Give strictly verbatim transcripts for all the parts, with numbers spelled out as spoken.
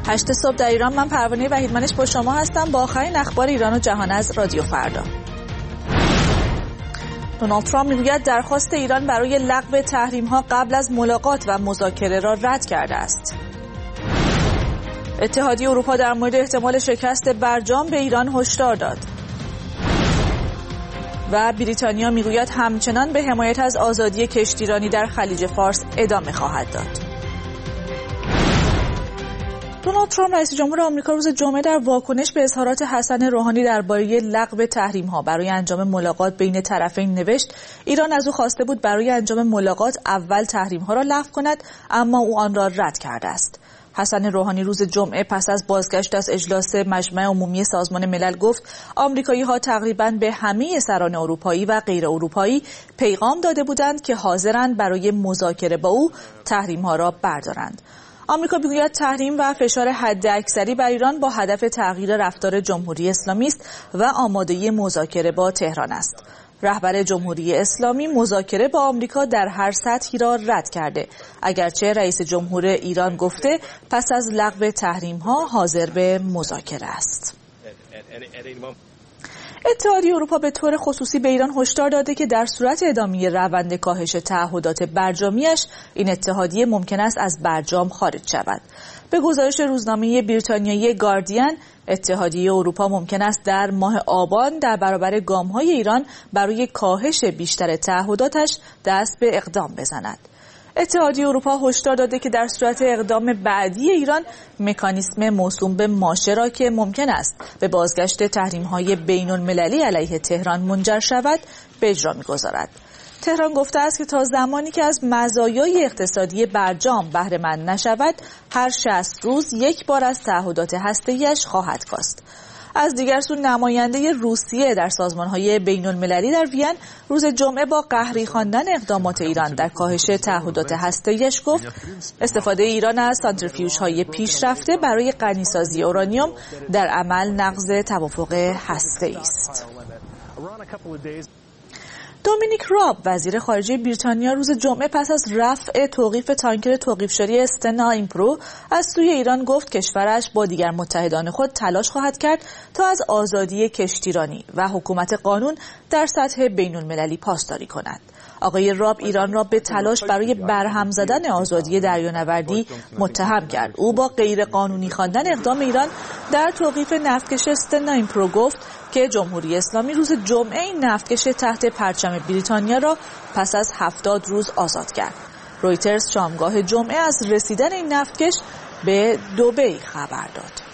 هشت صبح در ایران. من پروانه وحیدمنش با شما هستم با آخرین اخبار ایران و جهان از رادیو فردا. دونالد ترامپ میگوید درخواست ایران برای لغو تحریم‌ها قبل از ملاقات و مذاکره را رد کرده است. اتحادیه اروپا در مورد احتمال شکست برجام به ایران هشدار داد. و بریتانیا میگوید همچنان به حمایت از آزادی کشتیرانی در خلیج فارس ادامه خواهد داد. دونالد ترامپ رئیس جمهور آمریکا روز جمعه در واکنش به اظهارات حسن روحانی درباره لغو تحریم‌ها برای انجام ملاقات بین طرفین نوشت ایران از او خواسته بود برای انجام ملاقات اول تحریم‌ها را لغو کند، اما او آن را رد کرده است. حسن روحانی روز جمعه پس از بازگشت از اجلاس مجمع عمومی سازمان ملل گفت آمریکایی‌ها تقریباً به همه سران اروپایی و غیر اروپایی پیغام داده بودند که حاضرند برای مذاکره با او تحریم‌ها را بردارند. آمریکا میگوید تحریم و فشار حداکثری بر ایران با هدف تغییر رفتار جمهوری اسلامی است و آمادگی مذاکره با تهران است. رهبر جمهوری اسلامی مذاکره با آمریکا در هر سطحی را رد کرده، اگرچه رئیس جمهور ایران گفته پس از لغو تحریم‌ها حاضر به مذاکره است. اتحادیه اروپا به طور خصوصی به ایران هشدار داده که در صورت ادامه روند کاهش تعهدات برجامیش این اتحادیه ممکن است از برجام خارج شود. به گزارش روزنامه بریتانیایی گاردین، اتحادیه اروپا ممکن است در ماه آبان در برابر گام‌های ایران برای کاهش بیشتر تعهداتش دست به اقدام بزند. اتحادیه اروپا هشدار داده که در صورت اقدام بعدی ایران مکانیسم موسوم به ماشه را که ممکن است به بازگشت تحریم‌های بین‌المللی علیه تهران منجر شود به اجرا می‌گذارد. تهران گفته است که تا زمانی که از مزایای اقتصادی برجام بهره مند نشود، هر شصت روز یک بار از تعهدات هسته‌ایش خواهد کاست. از دیگر سو نماینده روسیه در سازمان‌های بین‌المللی در وین روز جمعه با قهری خواندن اقدامات ایران در کاهش تعهدات هسته‌ایش گفت استفاده ایران از سانتریفیوژهای پیشرفته برای غنیسازی اورانیوم در عمل نقض توافق هسته‌ای است. دومینیک راب وزیر خارجه بریتانیا روز جمعه پس از رفع توقیف تانکر توقیف‌شده استنا ایمپرو از سوی ایران گفت کشورش با دیگر متحدان خود تلاش خواهد کرد تا از آزادی کشتیرانی و حکومت قانون در سطح بین‌المللی پاسداری کند. آقای راب ایران را به تلاش برای برهم زدن آزادی دریانوردی متهم کرد. او با غیر قانونی خواندن اقدام ایران در توقیف نفتکش استنا ایمپرو گفت که جمهوری اسلامی روز جمعه این نفتکش تحت پرچم بریتانیا را پس از هفتاد روز آزاد کرد. رویترز شامگاه جمعه از رسیدن این نفتکش به دبی خبر داد.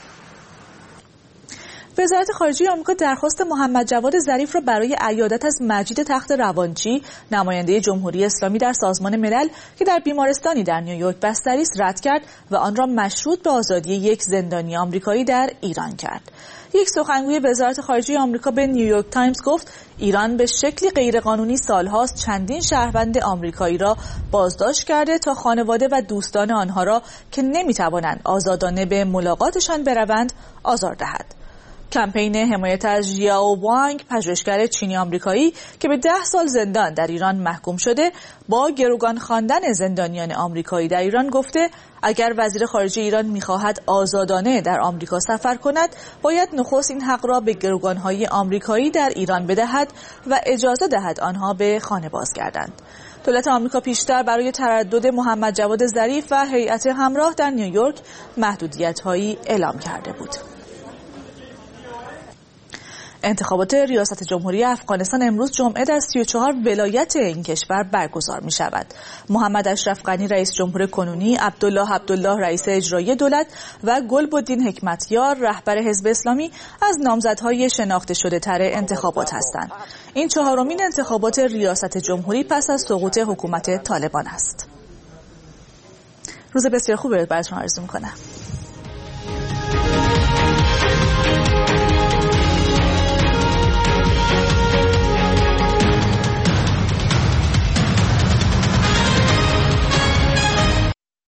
وزارت خارجه آمریکا درخواست محمد جواد ظریف را برای عیادت از مجید تخت روانچی، نماینده جمهوری اسلامی در سازمان ملل که در بیمارستانی در نیویورک بستری است، رد کرد و آن را مشروط به آزادی یک زندانی آمریکایی در ایران کرد. یک سخنگوی وزارت خارجه آمریکا به نیویورک تایمز گفت ایران به شکلی غیرقانونی سالهاست چندین شهروند آمریکایی را بازداشت کرده تا خانواده و دوستان آنها را که نمیتوانند آزادانه به ملاقاتشان بروند آزار دهد. کمپین حمایت از ژیائو وانگ، پژوهشگر چینی آمریکایی که به ده سال زندان در ایران محکوم شده، با گروگان خواندن زندانیان آمریکایی در ایران گفته اگر وزیر خارجه ایران می‌خواهد آزادانه در آمریکا سفر کند، باید نخست این حق را به گروگان‌های آمریکایی در ایران بدهد و اجازه دهد آنها به خانه بازگردند. دولت آمریکا پیشتر برای تردد محمد جواد ظریف و هیئت همراه در نیویورک محدودیت‌هایی اعلام کرده بود. انتخابات ریاست جمهوری افغانستان امروز جمعه در سی و چهار ولایت این کشور برگزار می شود. محمد اشرف غنی رئیس جمهور کنونی، عبدالله عبدالله رئیس اجرایی دولت و گلبدین حکمتیار رهبر حزب اسلامی از نامزدهای شناخته شده تر انتخابات هستند. این چهارمین انتخابات ریاست جمهوری پس از سقوط حکومت طالبان است. روز بسیار خوبی براتون آرزو می‌کنم.